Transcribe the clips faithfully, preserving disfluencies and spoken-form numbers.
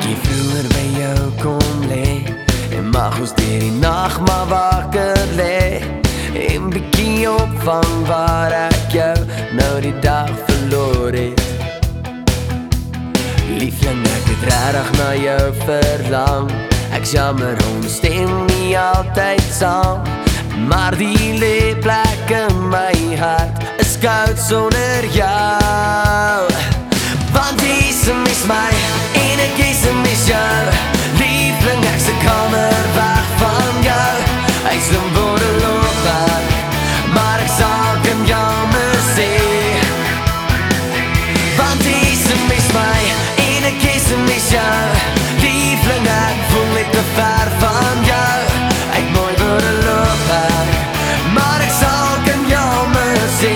bietjie vroeër by jou kom lê en mag ons deur die nag maar wakker lê en bietjie opvang waar ek jou nou die dag verloor het. Liefling, ek het regtig na jou verlang. Ek jammer ons stem nie altyd saam, maar die leeplek in my hart is koud sonder jou. Want jy mis my en ek jy mis jou. Liefling, ek se kamer weg van jou. Ek slim woordeloos daar, maar ek sal kan jammer sê. Want jy mis my en ek jy mis jou. Liefling, ek voel net te ver van jou. Ek mooi woordeloos daar, maar ek sal kan jammer sê.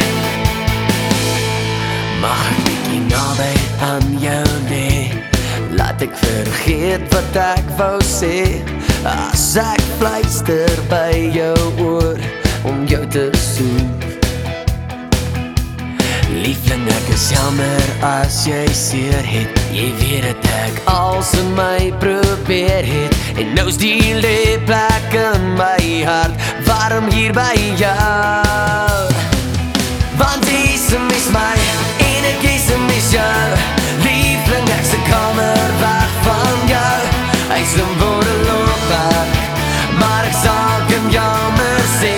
Mag ek bietjie naby aan jou lê, laat ek vergeet wat ek wou sê. As ek fluister by jou oor om jou te soen. Liefling, ek is jammer as jy seer het. Jy weet dat ek als in my probeer het, en nou's die leeplek in my hart warm hier by jou. Want jy mis my en ek jy mis jou. Liefling, ek se kamer weg van jou. Ek slim woordeloos daar, maar ek sal kan jammer sê.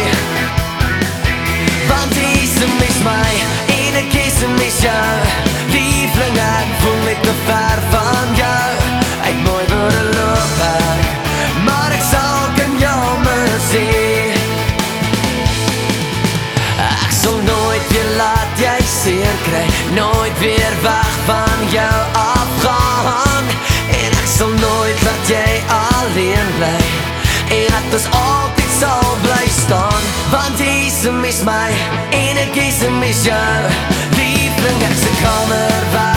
Want jy mis my en ek jy mis jou. Liefling, ek voel net te ver van jou. Ek mooi woordeloos daar, maar ek sal kan jammer sê. Ek sal nooit weer laat jy seer kry, nooit weer weg van jou afgaan. En ek sal nooit laat jy alleen bly, en dat ons altyd sal bly staan. Want jy mis my en ek jy mis jou. Liefling, ek se kamer weg